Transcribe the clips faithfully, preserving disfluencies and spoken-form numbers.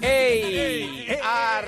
¡Ey!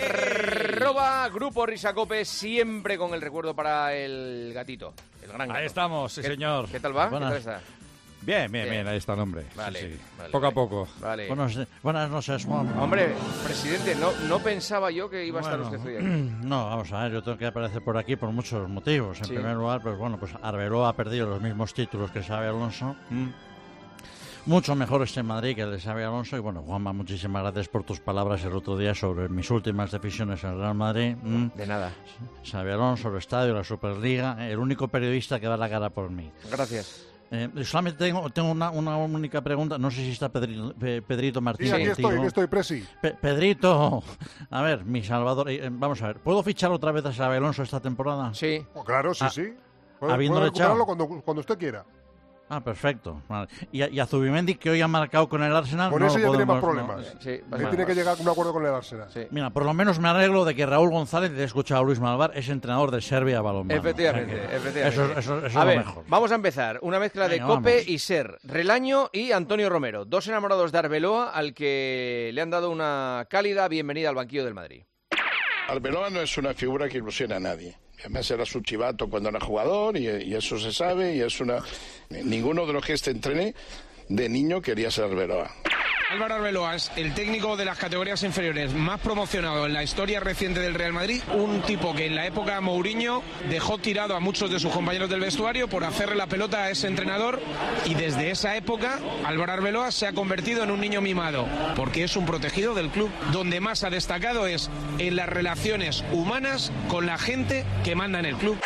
Arroba Grupo Risacope, siempre con el recuerdo para el gatito, el gran gato. Ahí estamos, sí, ¿Qué, señor. ¿Qué tal va? Buenas. ¿Qué tal está? Bien, bien, Bien. bien, ahí está el hombre. Vale, Sí, sí. vale, Poco vale. a poco. Vale. Buenos, buenas noches, Juan. Hombre, presidente, no, no pensaba yo que iba a estar Bueno, usted hoy aquí. No, vamos a ver, yo tengo que aparecer por aquí por muchos motivos. En Sí. primer lugar, pues bueno, pues Arbeloa ha perdido los mismos títulos que Xabi Alonso. Mm. Mucho mejor este Madrid que el de Xabi Alonso. Y bueno, Juanma, muchísimas gracias por tus palabras el otro día sobre mis últimas decisiones en el Real Madrid. Mm. De nada. Xabi Alonso, el estadio, la Superliga, eh, el único periodista que da la cara por mí. Gracias. Eh, solamente tengo, tengo una, una única pregunta, no sé si está Pedrito, Pe- Pedrito Sí, Martínez. aquí contigo. estoy, aquí estoy, Presi. Pe- Pedrito, a ver, mi Salvador, eh, vamos a ver, ¿puedo fichar otra vez a Xabi Alonso esta temporada? Sí. Oh, claro, sí, Ah, sí. Puede, habiéndole puede recuperarlo echado. cuando, cuando usted quiera. Ah, perfecto. Vale. Y, a, y a Zubimendi, que hoy ha marcado con el Arsenal, Con no ese lo ya tiene más podemos- problemas. no. Sí, Ahí vas tiene mal. que llegar a un acuerdo con el Arsenal. Sí. Mira, por lo menos me arreglo de que Raúl González, te he escuchado a Luis Malvar, es entrenador de Serbia balonmano. Efectivamente, O sea que efectivamente. Eso, eso- eso es a lo ver, mejor. vamos a empezar. Una mezcla de Venga, Cope vamos. y Ser. Relaño y Antonio Romero. Dos enamorados de Arbeloa al que le han dado una cálida bienvenida al banquillo del Madrid. Arbeloa no es una figura que ilusiona a nadie. Además era su chivato cuando era jugador y, y eso se sabe y es una... Ninguno de los que este entrené de niño quería ser Arbeloa. Álvaro Arbeloa es el técnico de las categorías inferiores más promocionado en la historia reciente del Real Madrid. Un tipo que en la época Mourinho dejó tirado a muchos de sus compañeros del vestuario por hacerle la pelota a ese entrenador. Y desde esa época, Álvaro Arbeloa se ha convertido en un niño mimado, porque es un protegido del club. Donde más ha destacado es en las relaciones humanas con la gente que manda en el club.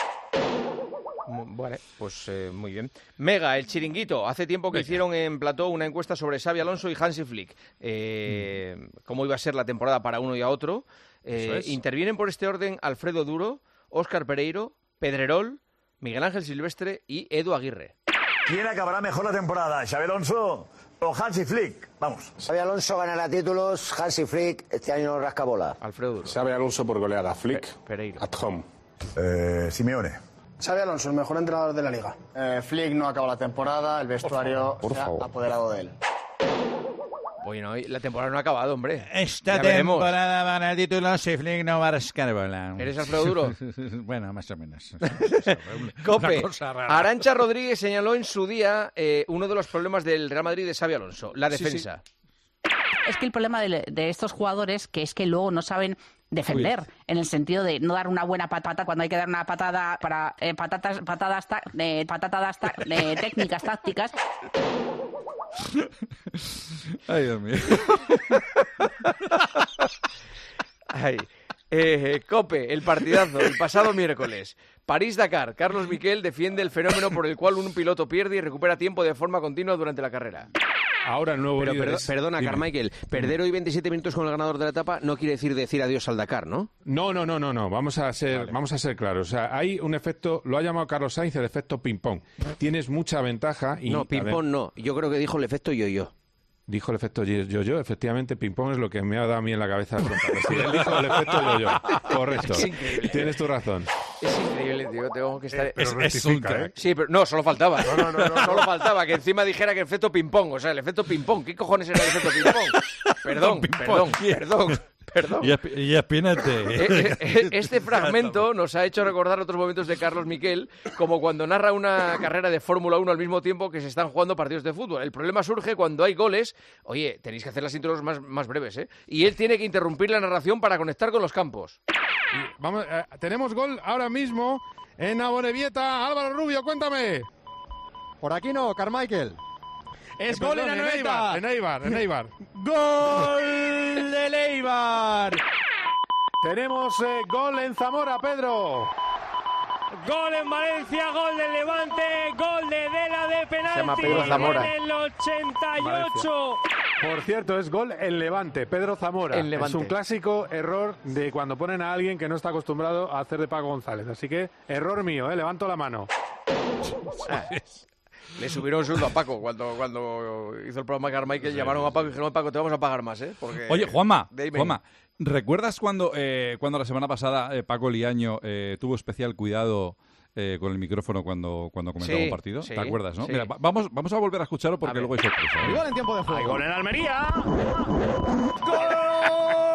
Vale, pues eh, muy bien. Mega, el chiringuito. Hace tiempo que hicieron en Plató una encuesta sobre Xabi Alonso y Hansi Flick. Eh, mm. Cómo iba a ser la temporada para uno y a otro. Eh, es. Intervienen por este orden Alfredo Duro, Óscar Pereiro, Pedrerol, Miguel Ángel Silvestre y Edu Aguirre. ¿Quién acabará mejor la temporada? ¿Xabi Alonso o Hansi Flick? Vamos. Xabi Alonso ganará títulos, Hansi Flick este año rasca bola. Alfredo Duro. Xabi Alonso por goleada, Flick Pe Pereiro. at home. Eh, Simeone. Xabi Alonso, el mejor entrenador de la liga. Eh, Flick no acaba la temporada, el vestuario Por favor, por se ha favor. apoderado de él. Bueno, la temporada no ha acabado, hombre. Esta Ya veremos. temporada van el título si Flick no va a rascar bola. ¿Eres Alfredo Duro? Bueno, más o menos. Cope. Una cosa rara. Arantxa Rodríguez señaló en su día eh, uno de los problemas del Real Madrid de Xabi Alonso, la defensa. Sí, sí. Es que el problema de, de estos jugadores que es que luego no saben defender, Uy. en el sentido de no dar una buena patata cuando hay que dar una patada para eh, patatas, patadas, ta, eh, patatadas ta, eh, técnicas, tácticas. Ay, Dios mío. Ay. Eh, Cope, el partidazo, el pasado miércoles. París-Dakar. Carlos Miquel defiende el fenómeno por el cual un piloto pierde y recupera tiempo de forma continua durante la carrera. Ahora el nuevo Pero líder perdo es... perdona, Dime. Carmichael, perder hoy veintisiete minutos con el ganador de la etapa no quiere decir decir adiós al Dakar, ¿no? No, no, no, no, no. Vamos a ser, Vale. vamos a ser claros. O sea, hay un efecto, lo ha llamado Carlos Sainz el efecto ping-pong. Tienes mucha ventaja y... No, ping-pong no. Yo creo que dijo el efecto yo-yo. Dijo el efecto yo-yo, efectivamente, ping-pong es lo que me ha dado a mí en la cabeza. Sí, él dijo el efecto yo-yo. Correcto. Es increíble. Tienes tu razón. Es increíble, tío. Tengo que estar... Eh, pero Es- es un rectifica, crack. ¿eh? Sí, pero no, solo faltaba. No, no, no, no, Solo faltaba que encima dijera que el efecto ping-pong. O sea, el efecto ping-pong. ¿Qué cojones era el efecto ping-pong? Perdón, perdón, perdón, perdón. Y, Esp- y Espinete. Eh, eh, Este fragmento nos ha hecho recordar otros momentos de Carlos Miquel, como cuando narra una carrera de Fórmula uno al mismo tiempo que se están jugando partidos de fútbol. El problema surge cuando hay goles. Oye, tenéis que hacer las intros más, más breves, ¿eh? Y él tiene que interrumpir la narración para conectar con los campos. Vamos, eh, tenemos gol ahora mismo en Amorebieta. Álvaro Rubio, cuéntame. Por aquí no, Carmichael. Es Eh, gol en perdón, en Eibar, Eibar. en Eibar, en Eibar. ¡Gol del Eibar! Tenemos eh, gol en Zamora, Pedro. Gol en Valencia, gol del Levante, gol de Dela de penalti. Se llama Pedro Zamora. En el ochenta y ocho. Por cierto, es gol en Levante, Pedro Zamora. En Levante. Es un clásico error de cuando ponen a alguien que no está acostumbrado a hacer de Paco González. Así que, error mío, ¿eh? Levanto la mano. Ah, le subieron un sueldo a Paco cuando, cuando hizo el programa Carmichael. Llamaron a Paco y dijeron: Paco, te vamos a pagar más, ¿eh? Porque Oye, Juanma, de ahí Juanma, ¿recuerdas cuando, eh, cuando la semana pasada eh, Paco Liaño eh, tuvo especial cuidado eh, con el micrófono cuando, cuando comentaba Sí, un partido? sí, ¿Te acuerdas, no? sí. Mira, va- vamos, vamos a volver a escucharlo porque A ver. luego hay sorpresa. ¿eh? Gol en tiempo de juego. Gol en Almería. ¡Gol!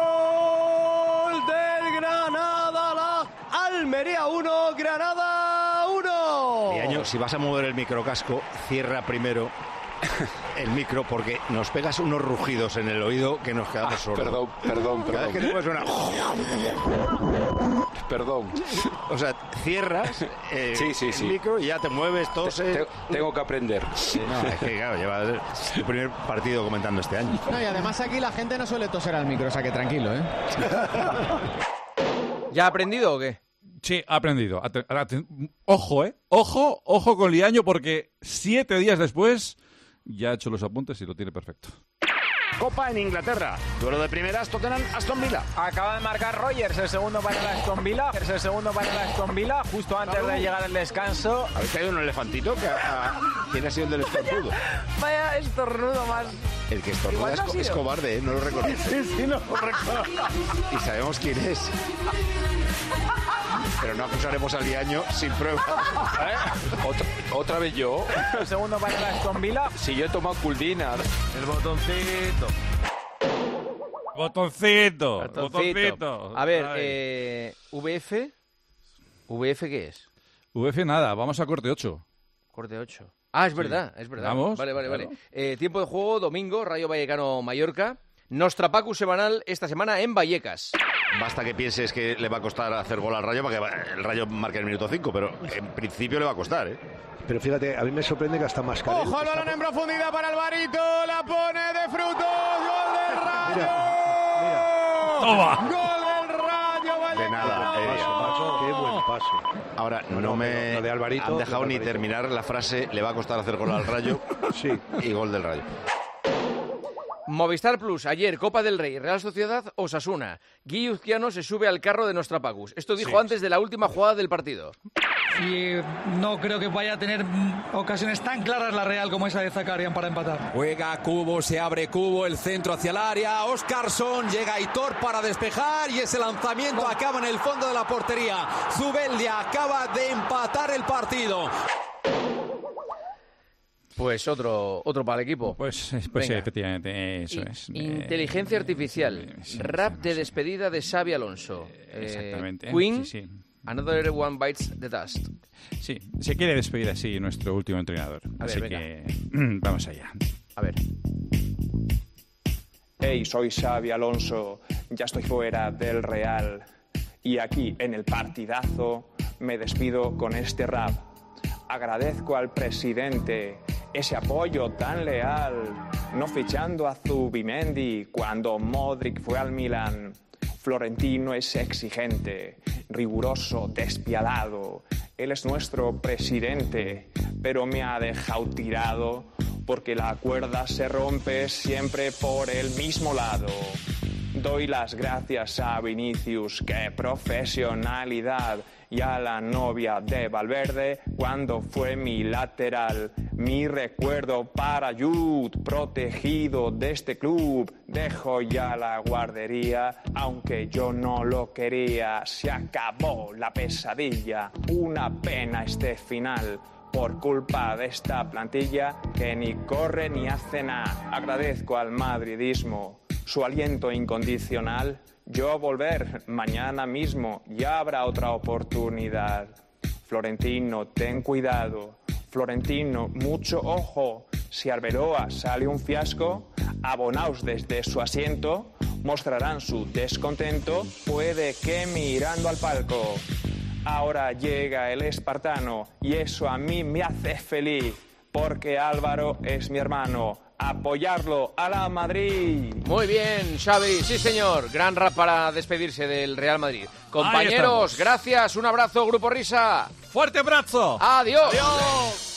Almería uno, Granada uno. Y año, si vas a mover el microcasco, cierra primero el micro porque nos pegas unos rugidos en el oído que nos quedamos Ah, sordos. perdón, perdón, Cada vez que te perdón. mueves una... Perdón. O sea, cierras eh, Sí, sí, sí. el micro y ya te mueves, toses... Te- tengo que aprender. Sí, no, es que claro, lleva el primer partido comentando este año. No, y además aquí la gente no suele toser al micro, o sea que tranquilo, ¿eh? ¿Ya ha aprendido o qué? Sí, ha aprendido. Ate- ate- Ojo, ¿eh? Ojo, ojo con Liaño porque siete días después ya ha hecho los apuntes y lo tiene perfecto. Copa en Inglaterra. Duelo de primeras, Tottenham, Aston Villa. Acaba de marcar Rogers, el segundo para el Aston Villa. Es el segundo para el Aston Villa, justo antes de llegar el descanso. ¿Habéis caído un elefantito? Que ha- ha- ¿Quién ha sido el del estornudo? Vaya estornudo más. El que estornuda Igual es, no ha co- sido. es cobarde, ¿eh? No lo reconoce. Sí, sí, no lo reconozco. Y sabemos quién es. Pero no acusaremos al Liaño sin prueba. ¿Eh? ¿Otra, otra vez yo. El segundo para el Aston Villa. Si yo he tomado Culdina. El botoncito. Botoncito. Botoncito. Botoncito. A ver, Ay. eh, ¿V F? ¿V F qué es? V F nada, vamos a corte ocho. Corte ocho. Ah, es Sí. verdad, es verdad. Vamos, Vale, vale, claro. vale. Eh, tiempo de juego, domingo, Rayo Vallecano-Mallorca. Nostrapacu semanal esta semana en Vallecas. Basta que pienses que le va a costar hacer gol al Rayo para que va- el Rayo marque el minuto cinco, pero en principio le va a costar, ¿eh? Pero fíjate, a mí me sorprende que hasta Mascarell... Ojo al balón en profundidad para Alvarito, la pone de frutos, gol del Rayo. Toma. Gol del Rayo Vallecano. De nada, eh, Paso, paso, qué buen paso. Ahora, no, no, me pero lo de Alvarito, han dejado lo de ni Alvarito. terminar la frase, le va a costar hacer gol al Rayo. Sí. Y gol del Rayo. Movistar Plus, ayer, Copa del Rey, Real Sociedad, Osasuna. Guille Uzquiano se sube al carro de Nostrapacus. Esto dijo Sí. antes de la última jugada del partido. Y no creo que vaya a tener mm, ocasiones tan claras la Real como esa de Zakarian para empatar. Juega Cubo, se abre Cubo, el centro hacia el área. Óscarson, llega Aitor para despejar y ese lanzamiento acaba en el fondo de la portería. Zubeldia acaba de empatar el partido. Pues otro, otro para el equipo. Pues, pues sí, Venga. efectivamente, eso I- es. Inteligencia artificial. Rap de despedida de Xabi Alonso. Eh, Exactamente. Queen, Sí, sí. Another One Bites the Dust. Sí, se quiere despedir así nuestro último entrenador. A ver, así venga. que mm, vamos allá. A ver. Hey, soy Xabi Alonso, ya estoy fuera del Real y aquí en el partidazo me despido con este rap. Agradezco al presidente ese apoyo tan leal, no fichando a Zubimendi cuando Modric fue al Milan. Florentino es exigente, riguroso, despiadado. Él es nuestro presidente, pero me ha dejado tirado porque la cuerda se rompe siempre por el mismo lado. Doy las gracias a Vinicius, qué profesionalidad, y a la novia de Valverde cuando fue mi lateral. Mi recuerdo para Jude, protegido de este club. Dejo ya la guardería, aunque yo no lo quería. Se acabó la pesadilla, una pena este final. Por culpa de esta plantilla que ni corre ni hace nada. Agradezco al madridismo su aliento incondicional. Yo volver mañana mismo, ya habrá otra oportunidad. Florentino, ten cuidado. Florentino, mucho ojo. Si Arbeloa sale un fiasco, abonaos desde su asiento, mostrarán su descontento, puede que mirando al palco. Ahora llega el espartano y eso a mí me hace feliz, porque Álvaro es mi hermano. Apoyarlo a la Madrid. Muy bien, Xavi, sí señor. Gran rap para despedirse del Real Madrid. Compañeros, estamos. gracias, un abrazo, Grupo Risa. ¡Fuerte abrazo! Adiós. Adiós.